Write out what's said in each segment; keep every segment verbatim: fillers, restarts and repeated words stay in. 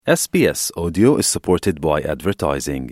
S B S Audio is supported by advertising.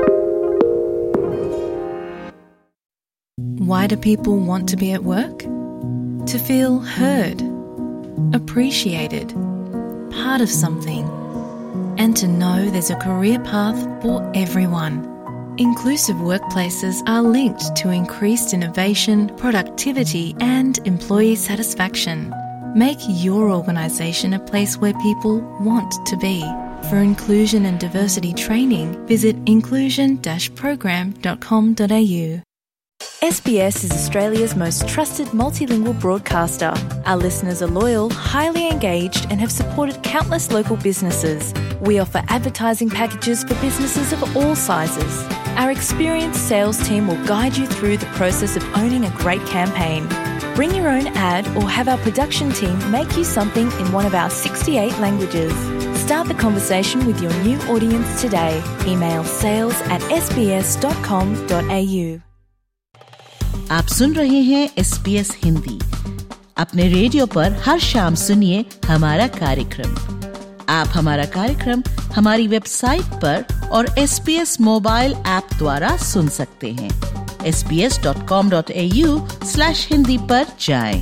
Why do people want to be at work? To feel heard, appreciated, part of something, and to know there's a career path for everyone. Inclusive workplaces are linked to increased innovation, productivity, and employee satisfaction. Make your organisation a place where people want to be. For inclusion and diversity training, visit inclusion dash program dot com dot a u. S B S is Australia's most trusted multilingual broadcaster. Our listeners are loyal, highly engaged, and have supported countless local businesses. We offer advertising packages for businesses of all sizes. Our experienced sales team will guide you through the process of owning a great campaign. Bring your own ad or have our production team make you something in one of our sixty-eight languages. Start the conversation with your new audience today. Email sales at s b s dot com dot a u. आप सुन रहे हैं S B S Hindi. अपने radio पर हर शाम सुनिए हमारा कार्यक्रम। आप हमारा कार्यक्रम हमारी वेबसाइट पर और S B S mobile app द्वारा सुन सकते हैं। S B S dot com dot A U slash Hindi पर जाएं।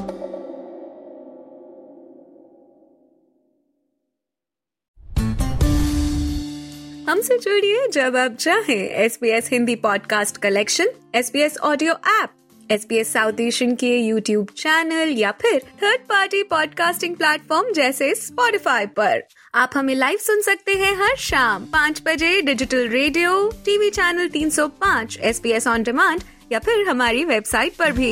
हमसे जुड़िए जब आप चाहें। S B S Hindi podcast collection, S B S audio app, S B S South Asian के यूट्यूब चैनल या फिर थर्ड पार्टी पॉडकास्टिंग प्लेटफॉर्म जैसे स्पॉटिफाई पर। आप हमें लाइव सुन सकते हैं हर शाम पाँच बजे डिजिटल रेडियो, टीवी चैनल तीन सौ पाँच, S B S on demand या फिर हमारी वेबसाइट पर भी।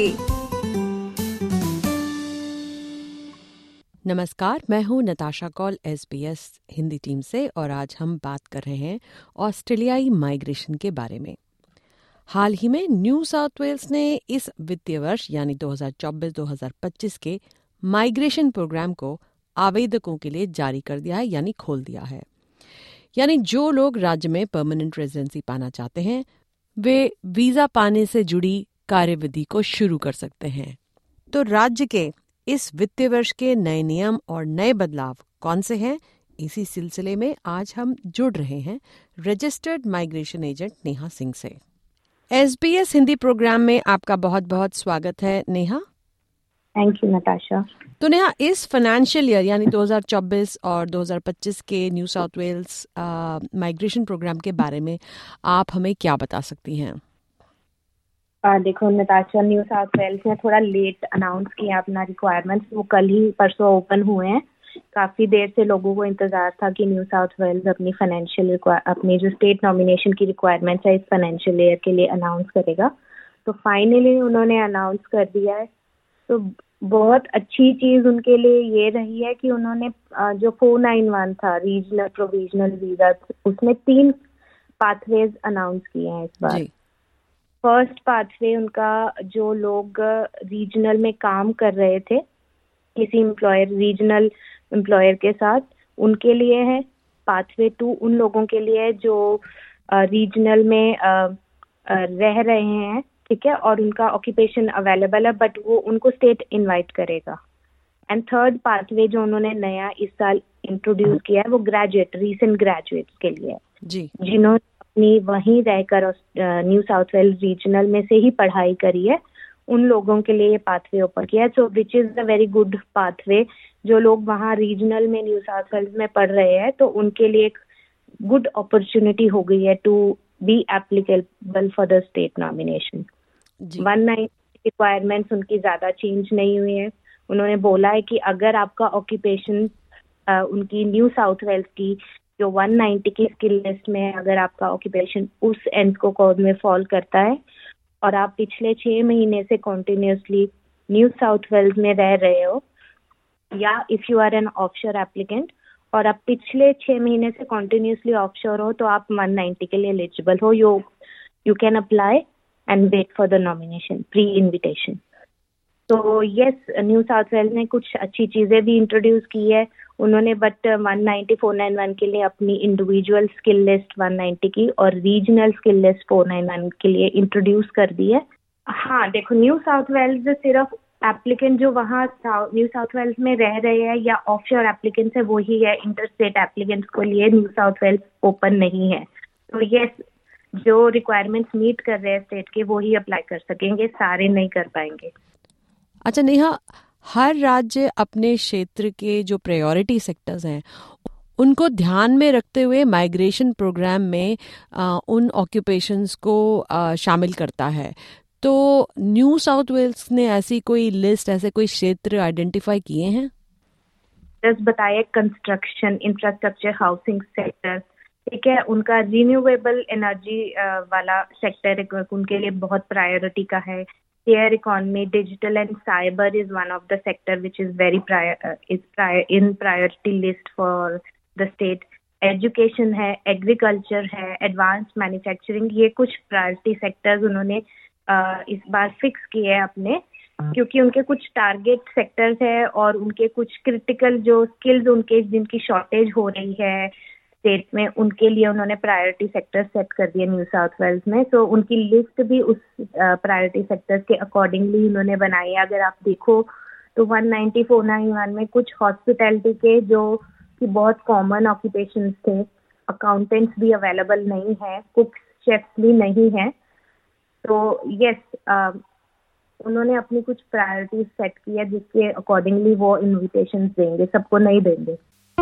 नमस्कार, मैं हूँ Natasha Kaul S B S Hindi team से और आज हम बात कर रहे हैं ऑस्ट्रेलियाई माइग्रेशन के बारे में। हाल ही में न्यू साउथ वेल्स ने इस वित्तीय वर्ष यानी दो हज़ार चौबीस दो हज़ार पच्चीस के माइग्रेशन प्रोग्राम को आवेदकों के लिए जारी कर दिया है यानी खोल दिया है। यानी जो लोग राज्य में परमानेंट रेजिडेंसी पाना चाहते हैं वे वीजा पाने से जुड़ी कार्यविधि को शुरू कर सकते हैं। तो राज्य के इस वित्तीय वर्ष के नए नियम और नए बदलाव कौन से हैं, इसी सिलसिले में आज हम जुड़ रहे हैं registered migration agent Neha Singh से। S B S Hindi program में आपका बहुत बहुत स्वागत है नेहा। Thank you Natasha. तो नेहा, इस फाइनेंशियल ईयर यानी दो हज़ार चौबीस और दो हज़ार पच्चीस के New South Wales migration program के बारे में आप हमें क्या बता सकती हैं? आ, देखो नताशा, न्यू साउथ वेल्स ने थोड़ा लेट अनाउंस किया अपना रिक्वायरमेंट्स। वो कल ही परसों ओपन हुए हैं। काफ़ी देर से लोगों को इंतज़ार था कि न्यू साउथ वेल्स अपनी फाइनेंशियल अपनी जो स्टेट नॉमिनेशन की रिक्वायरमेंट्स है इस फाइनेंशियल ईयर के लिए अनाउंस करेगा। तो फाइनली उन्होंने अनाउंस कर दिया है। तो बहुत अच्छी चीज़ उनके लिए ये रही है कि उन्होंने जो फोर नाइन वन था रीजनल प्रोविजनल वीज़ा, उसमें तीन पाथवेज अनाउंस किए हैं इस बार। फर्स्ट पाथवे उनका जो लोग रीजनल में काम कर रहे थे किसी एम्प्लॉयर रीजनल एम्प्लॉयर के साथ, उनके लिए है। पाथवे टू उन लोगों के लिए है जो रीजनल में आ, आ, रह रहे हैं, ठीक है, और उनका ऑक्यूपेशन अवेलेबल है बट वो उनको स्टेट इनवाइट करेगा। एंड थर्ड पाथवे जो उन्होंने नया इस साल इंट्रोड्यूस किया है वो ग्रेजुएट रीसेंट ग्रेजुएट्स के लिए जी, जिन्होंने अपनी वहीं रहकर न्यू साउथ वेल्स रीजनल में से ही पढ़ाई करी है, उन लोगों के लिए ये पाथवे ओपन किया है। So which is a very good pathway. जो लोग वहाँ रीजनल में न्यू साउथ वेल्स में पढ़ रहे हैं तो उनके लिए एक गुड अपॉर्चुनिटी हो गई है to be applicable for the state nomination. One ninety requirements उनकी ज़्यादा चेंज नहीं हुई है। उन्होंने बोला है कि अगर आपका ऑक्यूपेशन उनकी न्यू साउथ वेल्स की जो वन नाइन्टी की स्किल लिस्ट में अगर आपका ऑक्यूपेशन उस एनस्को कोड में फॉल करता है और आप पिछले छः महीने से कॉन्टिन्यूसली न्यू साउथ वेल्स में रह रहे हो, या if you are an offshore applicant और आप पिछले छः महीने से कॉन्टिन्यूसली ऑफशोर हो तो आप वन नाइन्टी के लिए एलिजिबल हो। You you can apply and wait for the nomination pre invitation. तो यस, न्यू साउथ वेल्स ने कुछ अच्छी चीज़ें भी इंट्रोड्यूस की है उन्होंने, but one ninety four nine one के लिए अपनी individual skill list one ninety की और regional skill list four nine one के लिए इंट्रोड्यूस कर दी है। हाँ देखो, न्यू साउथ वेल्स सिर्फ एप्लीकेंट जो वहाँ न्यू साउथ वेल्स में रह रहे हैं या ऑफशोर एप्लीकेंट्स है वही है, इंटरस्टेट एप्लीकेंट्स को लिए न्यू साउथ वेल्स ओपन नहीं है। तो ये जो रिक्वायरमेंट्स मीट कर रहे हैं स्टेट के वो ही अप्लाई कर सकेंगे, सारे नहीं कर पाएंगे। अच्छा नेहा, हर राज्य अपने क्षेत्र के जो प्रायोरिटी सेक्टर्स हैं उनको ध्यान में रखते हुए माइग्रेशन प्रोग्राम में आ, उन ऑक्यूपेशंस को आ, शामिल करता है। तो न्यू साउथ वेल्स ने ऐसी कोई लिस्ट, ऐसे कोई क्षेत्र आइडेंटिफाई किए हैं? जस्ट बताया कंस्ट्रक्शन, इंफ्रास्ट्रक्चर, हाउसिंग सेक्टर, ठीक है, उनका रिन्यूएबल एनर्जी वाला सेक्टर उनके लिए बहुत प्रायोरिटी का है। Share economy, digital and cyber is one of the sector which is very is in priority list for the state. Education है, एग्रीकल्चर है, एडवांस मैन्युफैक्चरिंग, ये कुछ प्रायोरिटी सेक्टर्स उन्होंने uh, इस बार फिक्स किए हैं अपने, क्योंकि उनके कुछ टारगेट सेक्टर्स है और उनके कुछ क्रिटिकल जो स्किल्स उनके जिनकी शॉर्टेज हो रही है स्टेट में, उनके लिए उन्होंने प्रायोरिटी सेक्टर सेट कर दिए न्यू साउथ वेल्स में। सो so, उनकी लिस्ट भी उस प्रायोरिटी uh, सेक्टर्स के अकॉर्डिंगली उन्होंने बनाई है। अगर आप देखो तो one ninety four ninety one में कुछ हॉस्पिटैलिटी के जो कि बहुत कॉमन ऑक्यूपेशंस थे, अकाउंटेंट्स भी अवेलेबल नहीं है, कुक्स, शेफ्स भी नहीं है। तो यस, uh, उन्होंने अपनी कुछ प्रायोरिटीज सेट की है जिसके अकॉर्डिंगली वो इन्विटेशंस देंगे, सबको नहीं देंगे।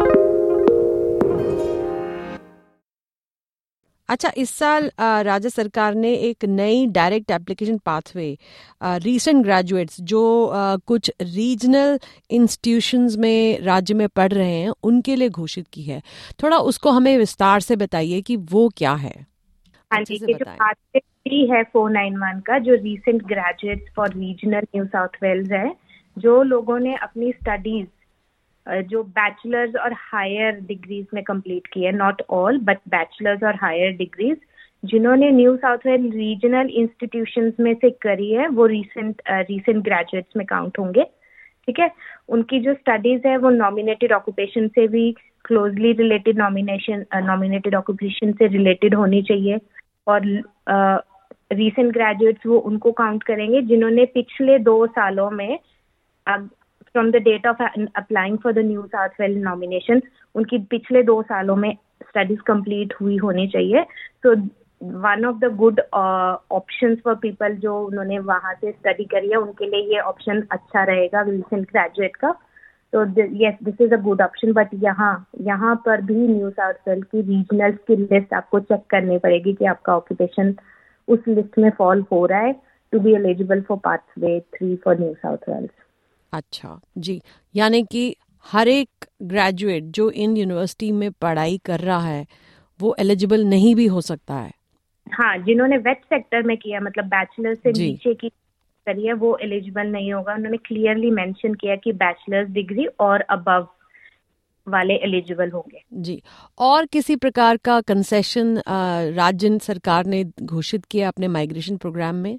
अच्छा, इस साल राज्य सरकार ने एक नई direct application pathway recent graduates जो आ, कुछ रीजनल इंस्टीट्यूशंस में राज्य में पढ़ रहे हैं उनके लिए घोषित की है। थोड़ा उसको हमें विस्तार से बताइए कि वो क्या है। हाँ जी, ये जो पाथवे है फोर नाइन वन का, जो recent graduates for regional New South Wales है, जो लोगों ने अपनी स्टडीज जो बैचलर्स और हायर डिग्रीज में कंप्लीट की है, नॉट ऑल बट बैचलर्स और हायर डिग्रीज जिन्होंने New South Wales regional institutions में से करी है, वो रीसेंट रीसेंट ग्रेजुएट्स में काउंट होंगे। ठीक है, उनकी जो स्टडीज है वो नॉमिनेटेड ऑक्यूपेशन से भी closely related nomination nominated occupation से रिलेटेड होनी चाहिए। और रीसेंट uh, ग्रेजुएट्स वो उनको काउंट करेंगे जिन्होंने पिछले दो सालों में uh, from the date of applying for the New South Wales nomination, उनकी पिछले दो सालों में स्टडीज कंप्लीट हुई होनी चाहिए। So one of the good options for people जो उन्होंने वहाँ से स्टडी करी है, उनके लिए ये ऑप्शन अच्छा रहेगा रिसेंट ग्रेजुएट का। तो yes, this is a good option. But यहाँ यहाँ पर भी न्यू साउथ वेल्स की रीजनल स्किल लिस्ट आपको चेक करनी पड़ेगी कि आपका ऑक्यूपेशन उस लिस्ट में फॉल हो रहा है to be eligible for pathway three for New South Wales. अच्छा जी, यानी कि हर एक ग्रेजुएट जो इन यूनिवर्सिटी में पढ़ाई कर रहा है वो एलिजिबल नहीं भी हो सकता है। हाँ, जिन्होंने वेट सेक्टर में किया, मतलब बैचलर से नीचे की करी है, वो एलिजिबल नहीं होगा। उन्होंने क्लियरली मेंशन किया कि बैचलर्स डिग्री और अबव वाले एलिजिबल होंगे। जी, और किसी प्रकार का कंसेशन राज्य सरकार ने घोषित किया अपने माइग्रेशन प्रोग्राम में?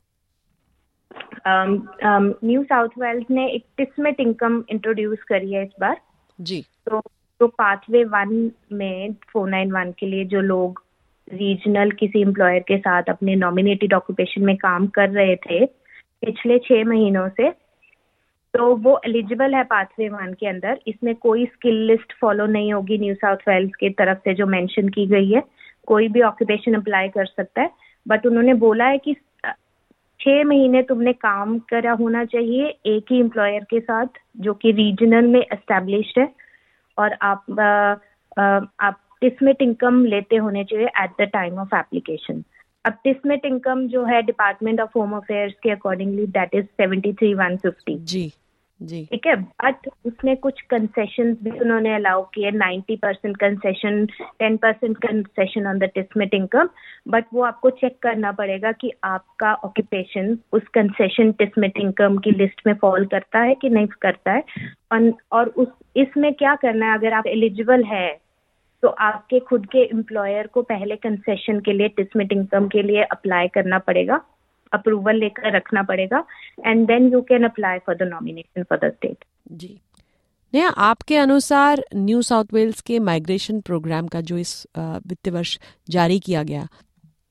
न्यू साउथ वेल्स ने एक टिस्मेट इनकम इंट्रोड्यूस करी है इस बार जी। तो तो पाथवे वन में फोर नाइन वन के लिए जो लोग रीजनल किसी एम्प्लॉयर के साथ अपने नॉमिनेटेड ऑक्यूपेशन में काम कर रहे थे पिछले छह महीनों से, तो वो एलिजिबल है पाथवे वन के अंदर। इसमें कोई स्किल लिस्ट फॉलो नहीं होगी न्यू साउथ वेल्स की तरफ से जो मेंशन की गई है, कोई भी ऑक्यूपेशन अप्लाई कर सकता है। बट उन्होंने बोला है कि छह महीने तुमने काम करा होना चाहिए एक ही एम्प्लॉयर के साथ जो कि रीजनल में एस्टेब्लिश्ड है, और आप आ, आ, आप टिस्मेट इनकम लेते होने चाहिए at the time of application. अब टिस्मेट इनकम जो है डिपार्टमेंट ऑफ होम अफेयर्स के accordingly that is seventy three one fifty. जी जी, ठीक है। बट उसमें कुछ कंसेशंस भी उन्होंने अलाउ किए, ninety percent concession, ten percent concession on the TSMIT income. But वो आपको चेक करना पड़ेगा कि आपका ऑक्यूपेशन उस कंसेशन टिस्मेट इनकम की लिस्ट में फॉल करता है कि नहीं करता है। और, और उस इसमें क्या करना है, अगर आप एलिजिबल है तो आपके खुद के एम्प्लॉयर को पहले कंसेशन के लिए टिस्मेट इनकम के लिए अप्लाई करना पड़ेगा, अप्रूवल लेकर रखना पड़ेगा, and then you can apply for the nomination for the state. जी नेहा, आपके अनुसार न्यू साउथ वेल्स के माइग्रेशन प्रोग्राम का जो इस वित्तीय वर्ष जारी किया गया,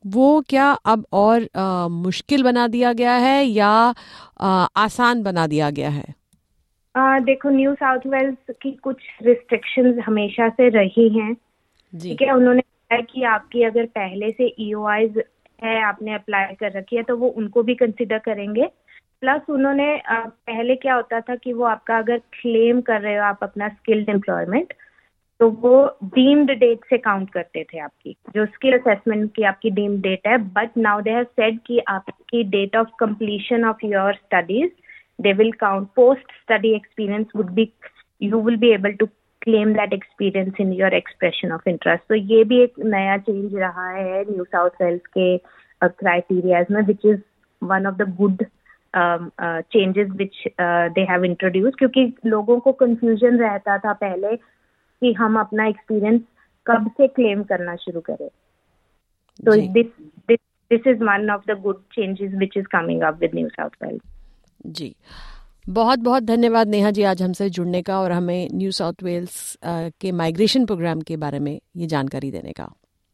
वो क्या अब और आ, मुश्किल बना दिया गया है या आ, आसान बना दिया गया है? आ, देखो, न्यू साउथ वेल्स की कुछ रिस्ट्रिक्शंस हमेशा से रही हैं। ठीक है, उन्होंने कहा कि आपकी अगर पहले से ई ओ आईज है, आपने अप्लाई कर रखी है, तो वो उनको भी कंसिडर करेंगे। प्लस उन्होंने आ, पहले क्या होता था कि वो आपका अगर क्लेम कर रहे हो आप अपना स्किल्ड एम्प्लॉयमेंट, तो वो डीम्ड डेट से काउंट करते थे आपकी जो स्किल असेसमेंट की आपकी डीम्ड डेट है। But now they have said कि आपकी date of completion of your studies they will count post study experience would be, you will be able to claim that experience in your expression of interest. तो ये भी एक नया change रहा है New South Wales के criterias में, which is one of the good changes which they have introduce, क्योंकि लोगों को कंफ्यूजन रहता था पहले कि हम अपना एक्सपीरियंस कब से क्लेम करना शुरू करें। तो this this this is one of the good changes which is coming up with New South Wales. जी, बहुत बहुत धन्यवाद नेहा जी आज हमसे जुड़ने का और हमें न्यू साउथ वेल्स के माइग्रेशन प्रोग्राम के बारे में ये जानकारी देने का।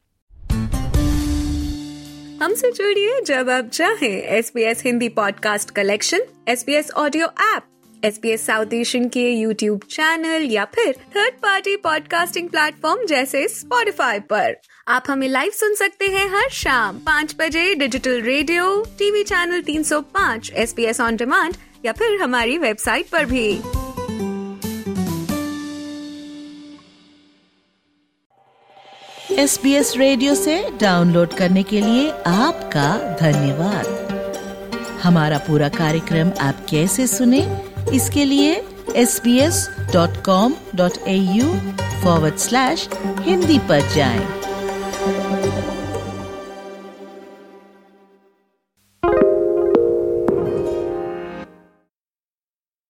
हमसे जुड़िए जब आप चाहें। S B S Hindi podcast collection, S B S audio app, S B S South Asian के यूट्यूब चैनल या फिर थर्ड पार्टी पॉडकास्टिंग प्लेटफॉर्म जैसे स्पॉटिफाई पर। आप हमें लाइव सुन सकते हैं हर शाम पाँच बजे डिजिटल रेडियो, टीवी चैनल तीन सौ पाँच, S B S on demand या फिर हमारी वेबसाइट पर भी। एस बी एस रेडियो से डाउनलोड करने के लिए आपका धन्यवाद। हमारा पूरा कार्यक्रम आप कैसे सुने, इसके लिए S B S dot com dot A U forward slash Hindi पर जाएं।